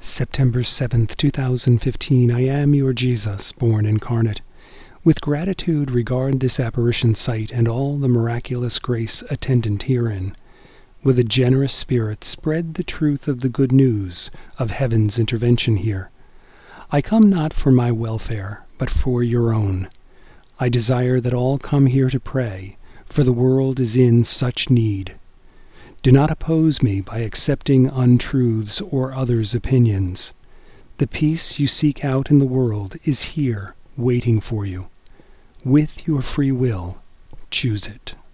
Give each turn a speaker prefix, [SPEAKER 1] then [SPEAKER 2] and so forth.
[SPEAKER 1] September 7th, 2015. I am your Jesus, born incarnate. With gratitude regard this apparition site and all the miraculous grace attendant herein. With a generous spirit spread the truth of the good news of heaven's intervention here. I come not for my welfare, but for your own. I desire that all come here to pray, for the world is in such need. Do not oppose me by accepting untruths or others' opinions. The peace you seek out in the world is here, waiting for you. With your free will, choose it.